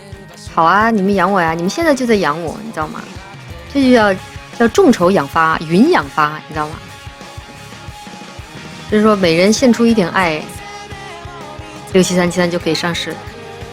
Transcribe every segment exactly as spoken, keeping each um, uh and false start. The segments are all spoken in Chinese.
好啊，你们养我呀，你们现在就在养我，你知道吗？这就叫叫众筹养发，云养发，你知道吗？就是说每人献出一点爱，六七三七三就可以上市。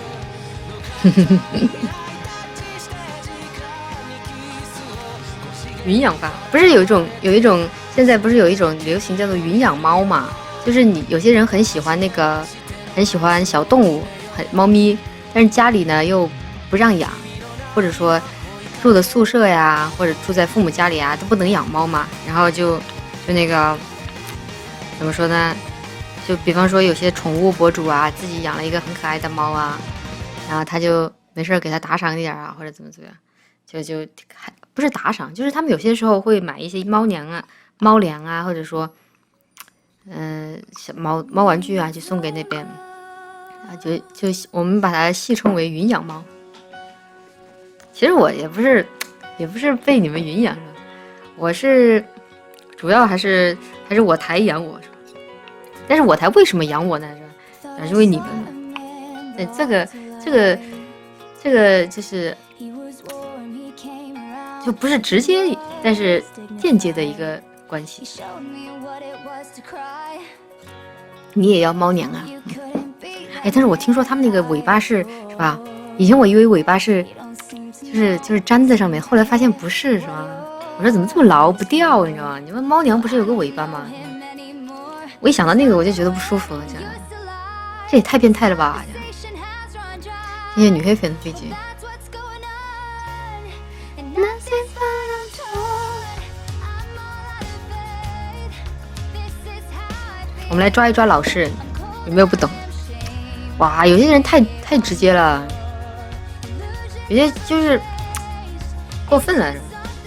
云养发不是有一种有一种现在不是有一种流行叫做云养猫嘛？就是你有些人很喜欢那个很喜欢小动物，很猫咪，但是家里呢又不让养，或者说住的宿舍呀，或者住在父母家里啊都不能养猫嘛，然后就就那个怎么说呢？就比方说有些宠物博主啊，自己养了一个很可爱的猫啊，然后他就没事给他打赏一点啊，或者怎么怎么样，就就还不是打赏，就是他们有些时候会买一些猫粮啊、猫粮啊，或者说嗯、呃、小猫猫玩具啊，就送给那边啊，就就我们把它戏称为云养猫。其实我也不是也不是被你们云养的，我是主要还是还是我台养我。但是我台为什么养我呢？是吧？是因为你们嘛。对，这个这个这个就是就不是直接，但是间接的一个关系。你也要猫娘啊？哎，但是我听说他们那个尾巴是是吧？以前我以为尾巴是就是就是粘在上面，后来发现不是，是吧？我说怎么这么牢不掉，你知道吗？你们猫娘不是有个尾巴吗？我一想到那个我就觉得不舒服了，这样这也太变态了吧！谢谢女黑粉的飞机。我们来抓一抓老实人，有没有不懂？哇，有些人太太直接了，有些就是过分了。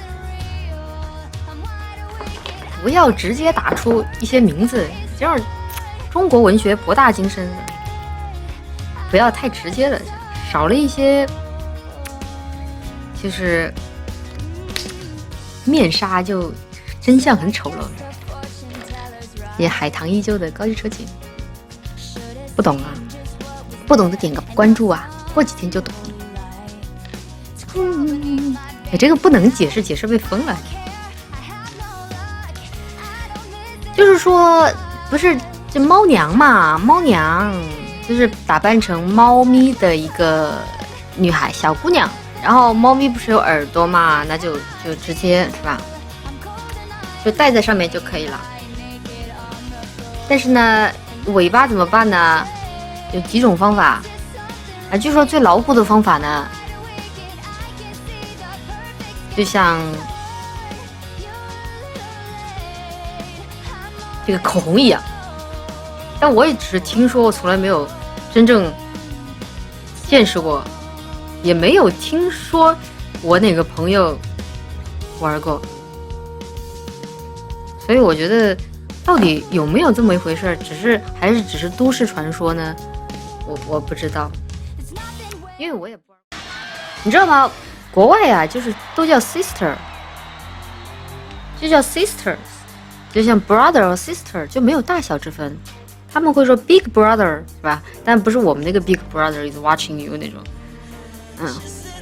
不要直接打出一些名字，这样中国文学博大精深，不要太直接了，少了一些就是面纱，就真相很丑陋。也海棠依旧的高级车企，不懂啊，不懂的点个关注啊，过几天就懂。嗯，哎，这个不能解释，解释被封了。就是说，不是这猫娘嘛？猫娘就是打扮成猫咪的一个女孩小姑娘，然后猫咪不是有耳朵嘛？那就就直接是吧？就戴在上面就可以了。但是呢，尾巴怎么办呢？有几种方法啊？据说最牢固的方法呢，就像这个口红一样，但我也只是听说，我从来没有真正见识过，也没有听说我哪个朋友玩过，所以我觉得到底有没有这么一回事，只是还是只是都市传说呢？我我不知道，因为我也不，你知道吗？国外啊，就是都叫 sister， 就叫 sisters。就像 brother 和 sister 就没有大小之分，他们会说 big brother 是吧？但不是我们那个 big brother is watching you 那种，嗯，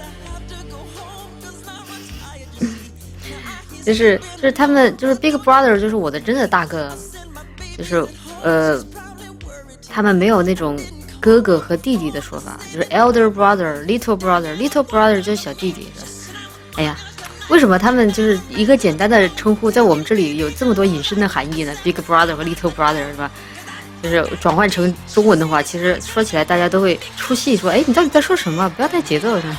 就是就是他们就是 big brother 就是我的真的大哥，就是呃，他们没有那种哥哥和弟弟的说法，就是 elder brother、little brother，little brother 就是小弟弟是吧？哎呀。为什么他们就是一个简单的称呼，在我们这里有这么多隐身的含义呢 ？Big brother 和 little brother 是吧？就是转换成中文的话，其实说起来大家都会出戏，说：“哎，你到底在说什么？不要带节奏是吧？”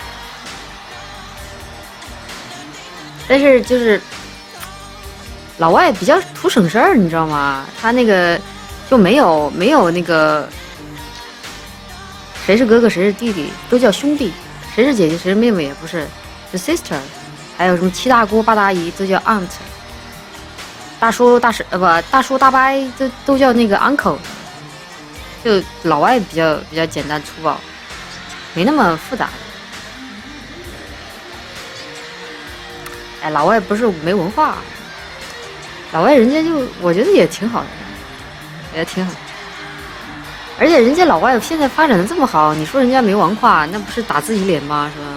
但是就是老外比较图省事儿，你知道吗？他那个就没有没有那个谁是哥哥谁是弟弟，都叫兄弟；谁是姐姐谁是妹妹也不是，是 sister。还有什么七大姑八大姨都叫 aunt， 大叔大婶呃不大叔大伯都都叫那个 uncle， 就老外比较比较简单粗暴，没那么复杂。哎，老外不是没文化，老外人家就我觉得也挺好的，也挺好。 而且人家老外现在发展的这么好，你说人家没文化，那不是打自己脸吗？是吧？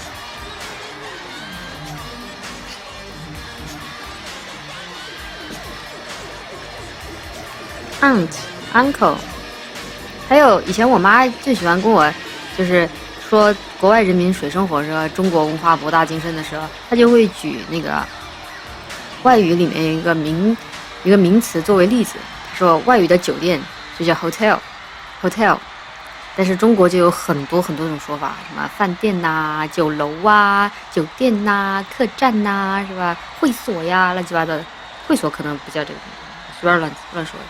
aunt uncle， 还有以前我妈最喜欢跟我，就是说国外人民水深火热，中国文化博大精深的时候，她就会举那个外语里面一个名一个名词作为例子。她说外语的酒店就叫 hotel hotel， 但是中国就有很多很多种说法，什么饭店呐、啊、酒楼啊、酒店呐、啊、客栈呐、啊，是吧？会所呀，乱七八糟的。会所可能不叫这个，随便乱乱说的。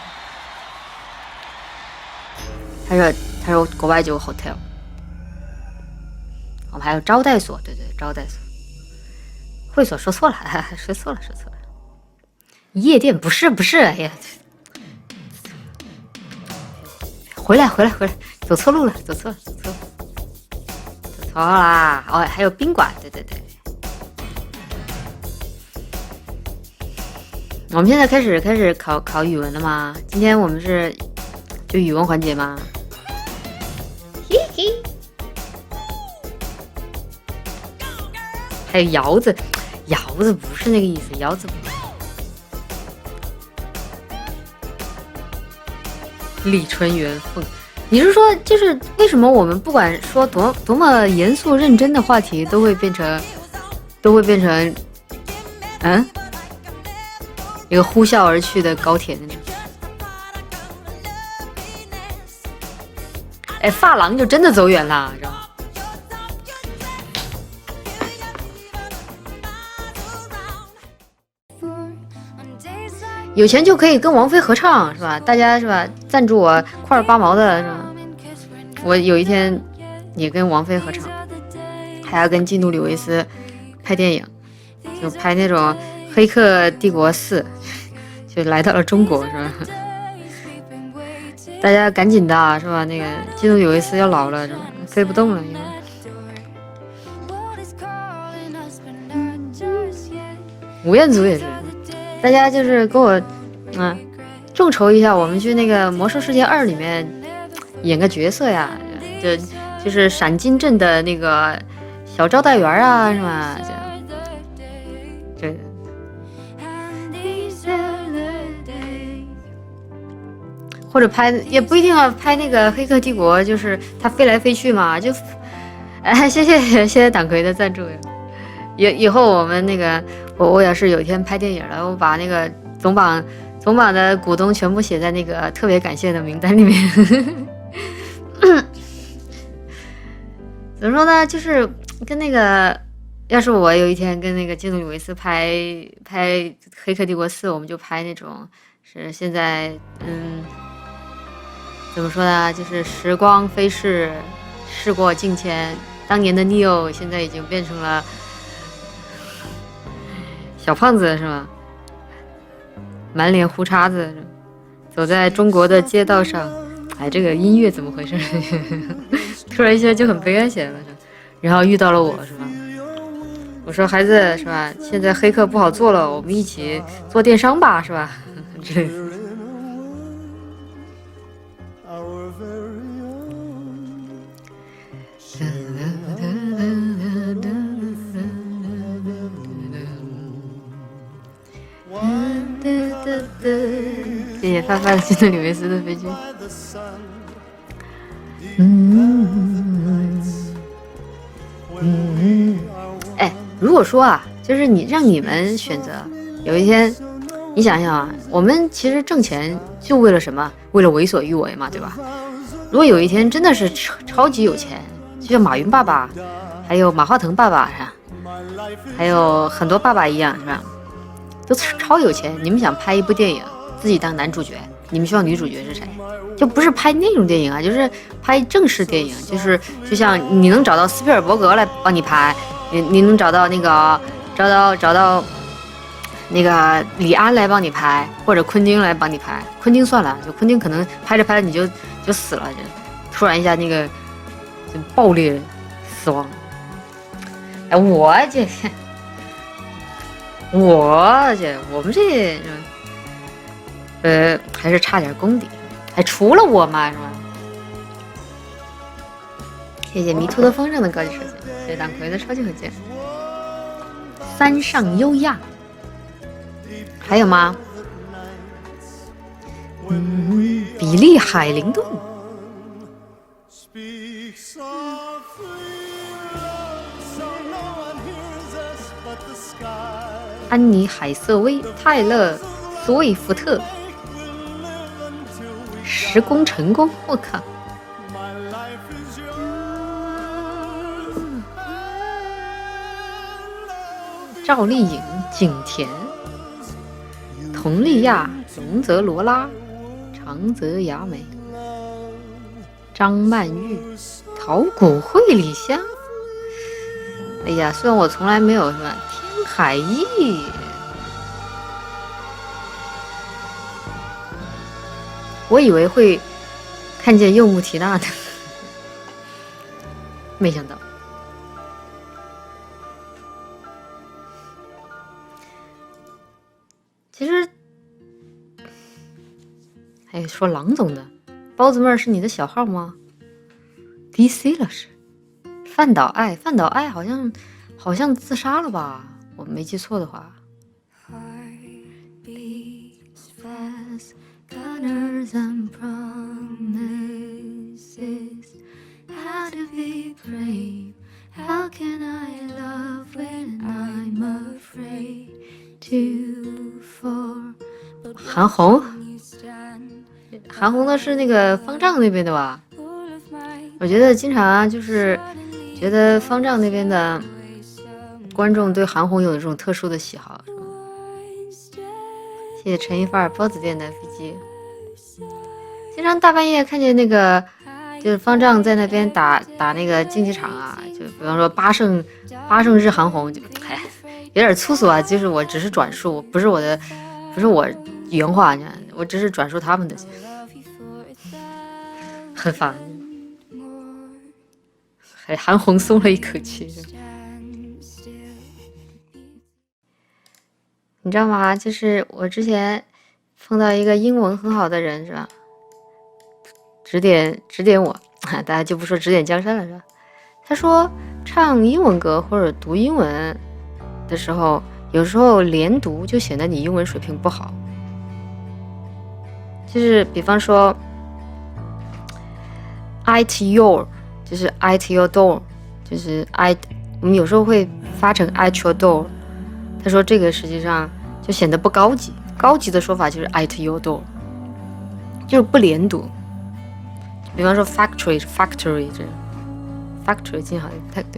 他说：“他说国外就有 hotel， 我们还有招待所，对对，招待所。会所说错了，说错了，说错了。夜店不是不是，哎呀，回来回来回来，走错路了，走错了，走错了，走错啦！哦，还有宾馆，对对对。我们现在开始开始考考语文了吗？今天我们是就语文环节吗？” 还有窑子，窑子不是那个意思，窑子。李春元凤，你是说就是为什么我们不管说多多么严肃认真的话题，都会变成都会变成嗯一个呼啸而去的高铁的那种？哎，发廊就真的走远了，知道吗？ 有钱就可以跟王菲合唱，是吧？大家是吧？赞助我块儿八毛的，是吧？我有一天也跟王菲合唱，还要跟基努里维斯拍电影，就拍那种《黑客帝国四》，就来到了中国，是吧？大家赶紧的，是吧？那个基努里维斯要老了，是吧？飞不动了，因为。吴彦祖也是。 大家就是给我，嗯，众筹一下，我们去那个《魔兽世界二》里面演个角色呀，就就是闪金镇的那个小招待员啊，是吧？这样，对，或者拍也不一定要拍那个《黑客帝国》，就是他飞来飞去嘛，就，哎，谢谢谢谢党魁的赞助呀。 以以后我们那个，我我要是有一天拍电影了，我把那个总榜总榜的股东全部写在那个特别感谢的名单里面。怎么说呢？就是跟那个，要是我有一天跟那个基努里维斯拍拍《黑客帝国四》，我们就拍那种是现在嗯，怎么说呢？就是时光飞逝，事过境迁，当年的 Neo 现在已经变成了。 小胖子是吧？满脸胡茬子，走在中国的街道上。哎，这个音乐怎么回事？突然一下就很悲哀起来了。然后遇到了我是吧？我说孩子是吧？现在黑客不好做了，我们一起做电商吧是吧？之类的。谢谢发发的基努里维斯的飞机。嗯嗯，哎，如果说啊，就是你让你们选择，有一天，你想想啊，我们其实挣钱就为了什么？为了为所欲为嘛，对吧？如果有一天真的是超超级有钱，就像马云爸爸，还有马化腾爸爸是吧？还有很多爸爸一样是吧？都超有钱，你们想拍一部电影，自己当男主角，你们希望女主角是谁？就不是拍那种电影啊，就是拍正式电影，就是就像你能找到斯皮尔伯格来帮你拍，你你能找到那个找到找到那个李安来帮你拍，或者昆汀来帮你拍。昆汀算了，就昆汀可能拍着拍着你就就死了，就突然一下那个就爆裂死亡。哎，我这。我这我们这，呃，还是差点功底，还除了我嘛是吧？ 谢谢迷途的风筝的高级射箭，谢谢党魁的超级火箭。山上优雅，还有吗？嗯，比利海灵动。安妮海瑟薇、泰勒·索维夫特。十攻成功，我靠！赵丽颖、景甜、佟丽娅、龙泽罗拉、长泽雅美、张曼玉、桃谷惠里香。哎呀，虽然我从来没有什么天海翼，我以为会看见柚木缇娜的，没想到。其实，还有说郎总的，包子妹儿是你的小号吗 ？D C 了是，范岛爱，范岛爱好像好像自杀了吧？我没记错的话。韩红，韩红的是那个方丈那边的吧？我觉得经常啊，就是觉得方丈那边的观众对韩红有一种特殊的喜好，是吧？谢谢陈一范儿包子店的飞机。经常大半夜看见那个，就是方丈在那边打打那个竞技场啊，就比方说八胜八胜日韩红，就哎有点粗俗啊，就是我只是转述，不是我的，不是我原话，我只是转述他们的，很烦。还韩红松了一口气。你知道吗？就是我之前碰到一个英文很好的人，是吧？指点指点我，大家就不说指点江山了，是吧？他说唱英文歌或者读英文的时候，有时候连读就显得你英文水平不好。就是比方说 ，at your， 就是 at your door， 就是 at， 我们有时候会发成 at your door。他说这个实际上就显得不高级，高级的说法就是 at your door， 就是不连读。比方说 factory factory 这 factory 经常不太对。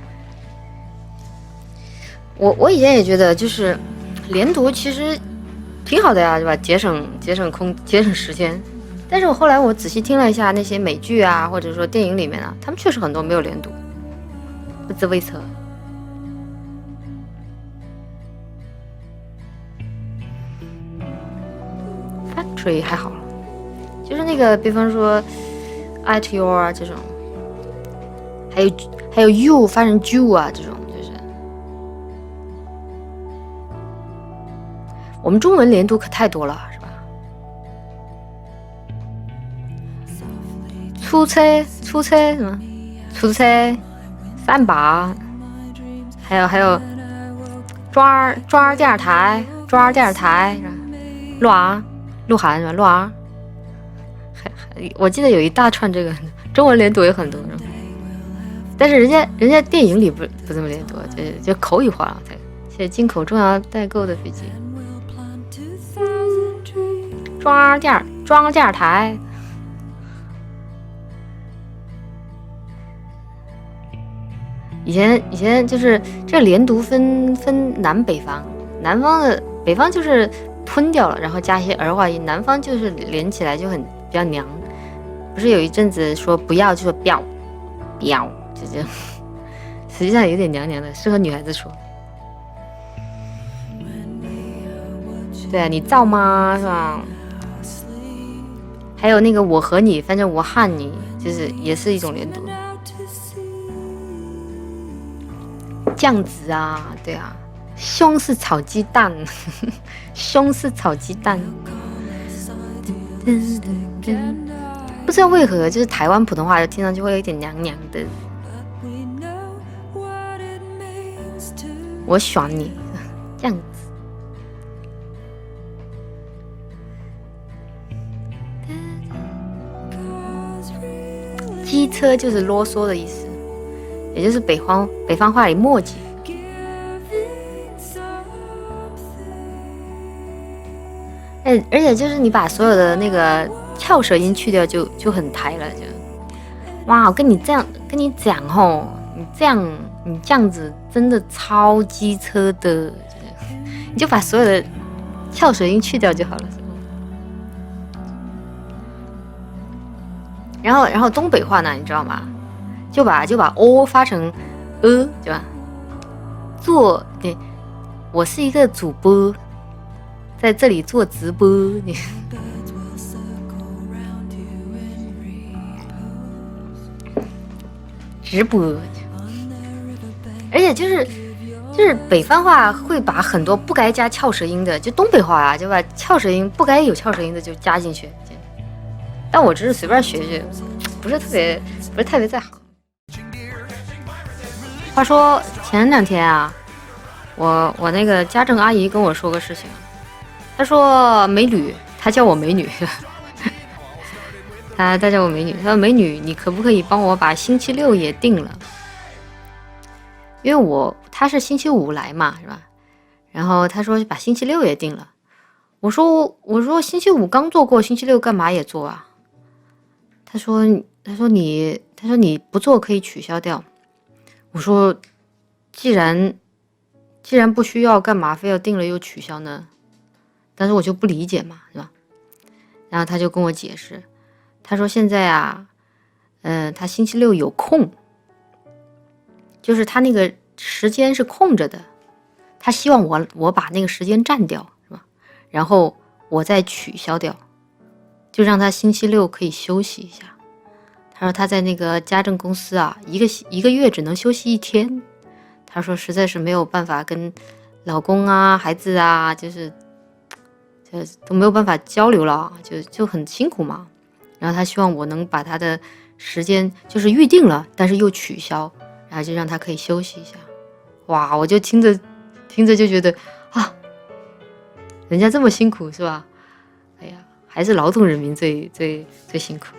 我我以前也觉得就是连读其实挺好的呀，对吧？节省节省空节省时间。但是我后来我仔细听了一下那些美剧啊，或者说电影里面啊，他们确实很多没有连读，不自未测。factory 还好，就是那个比方说 at your 啊这种，还有还有 you 发成 you 啊这种，就是我们中文连读可太多了，是吧？出车出车什么？出车三把，还有还有抓抓电视台抓电视台，录啊。鹿晗是吧？鹿儿，还还我记得有一大串这个中文连读也很多，但是人家人家电影里不不这么连读，就就口语化了才。谢谢进口中央代购的飞机。抓电装电视台，以前以前就是这连读分分南北方，南方的北方就是吞掉了，然后加一些儿化音，南方就是连起来就很比较娘。不是有一阵子说不要就说不要，不要，就这样，实际上有点娘娘的，适合女孩子说。对啊，你造吗？是吧？还有那个我和你，反正我和你，就是也是一种连读。酱子啊，对啊。西式炒鸡蛋，西式炒鸡蛋，不不知道为何，就是台湾普通话就听上去会有一点娘娘的。我选你，这样子。机车就是啰嗦的意思，也就是北方北方话里磨叽。哎，而且就是你把所有的那个翘舌音去掉就，就就很台了，就哇！我跟你这样跟你讲吼，你这样你这样子真的超机车的，就是你就把所有的翘舌音去掉就好了。然后，然后东北话呢，你知道吗？就把就把 o 发成呃，对吧？做对，我是一个主播，在这里做直播。你直播，而且就是就是北方话会把很多不该加翘舌音的，就东北话啊，就把翘舌音不该有翘舌音的就加进去。但我只是随便学学，不是特别不是特别在行。话说前两天啊，我我那个家政阿姨跟我说个事情，她说美女，她叫我美女，她她叫我美女，她说美女，你可不可以帮我把星期六也定了？因为我她是星期五来嘛，是吧？然后她说把星期六也定了，我说我说星期五刚做过，星期六干嘛也做啊？他说：“他说你，他说你不做可以取消掉。”我说：“既然既然不需要，干嘛非要定了又取消呢？”但是我就不理解嘛，是吧？然后他就跟我解释，他说：“现在啊，嗯、呃，他星期六有空，就是他那个时间是空着的，他希望我我把那个时间占掉，是吧？然后我再取消掉。”就让他星期六可以休息一下。他说他在那个家政公司啊，一个一个月只能休息一天。他说实在是没有办法跟老公啊、孩子啊，就是就都没有办法交流了，就就很辛苦嘛。然后他希望我能把他的时间就是预定了，但是又取消，然后就让他可以休息一下。哇，我就听着听着就觉得啊，人家这么辛苦是吧？哎呀。还是劳动人民最最最辛苦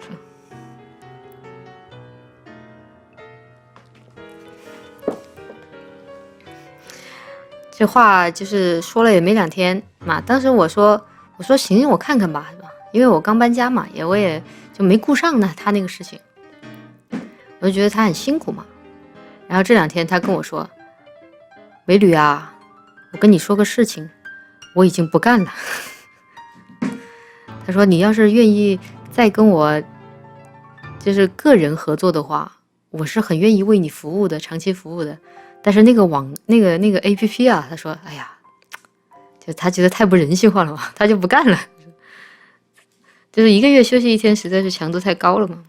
了。这话就是说了也没两天嘛。当时我说我说行，我看看吧，是吧？因为我刚搬家嘛，也我也就没顾上呢他那个事情，我就觉得他很辛苦嘛。然后这两天他跟我说：“美女啊，我跟你说个事情，我已经不干了。”他说：“你要是愿意再跟我就是个人合作的话，我是很愿意为你服务的，长期服务的。但是那个网那个那个 A P P 啊，他说，哎呀，就他觉得太不人性化了嘛，他就不干了。就是一个月休息一天，实在是强度太高了嘛。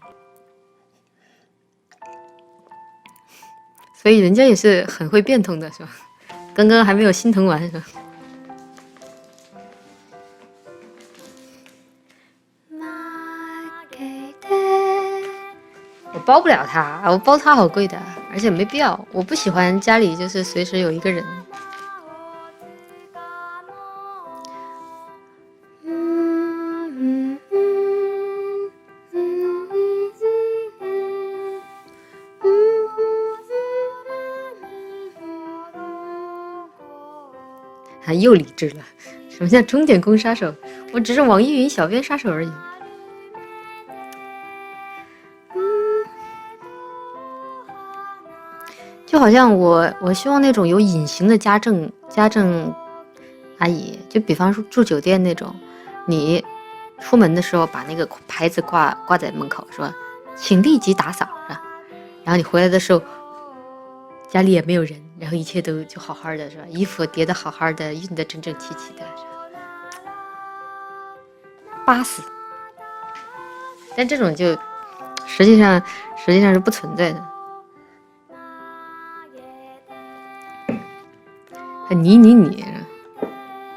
所以人家也是很会变通的，是吧？刚刚还没有心疼完，是吧？”我包不了他，我包他好贵的，而且没必要。我不喜欢家里就是随时有一个人。啊，又理智了。什么叫钟点工杀手？我只是网易云小编杀手而已。就好像我我希望那种有隐形的家政家政阿姨，就比方说住酒店那种，你出门的时候把那个牌子挂挂在门口，说请立即打扫，是吧？然后你回来的时候，家里也没有人，然后一切都就好好的，是吧？衣服叠得好好的，熨得整整齐齐的，是吧？巴死！但这种就实际上实际上是不存在的。你你你，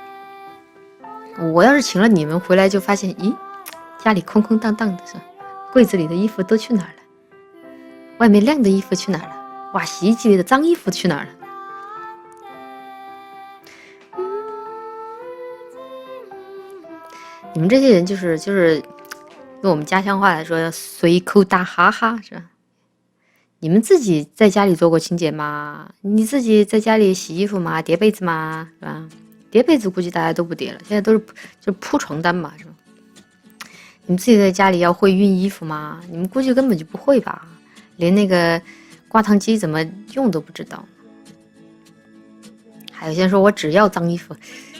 我要是请了你们回来，就发现，咦，家里空空荡荡的，是吧？ 柜子里的衣服都去哪儿了？外面晾的衣服去哪儿了？哇，洗衣机里的脏衣服去哪儿了？你们这些人就是就是用我们家乡话来说，随口打哈哈是吧？你们自己在家里做过清洁吗？你自己在家里洗衣服吗？叠被子吗？是吧？叠被子估计大家都不叠了，现在都是就铺床单嘛，是吧？你们自己在家里要会熨衣服吗？你们估计根本就不会吧，连那个挂烫机怎么用都不知道。还有些人说我只要脏衣服，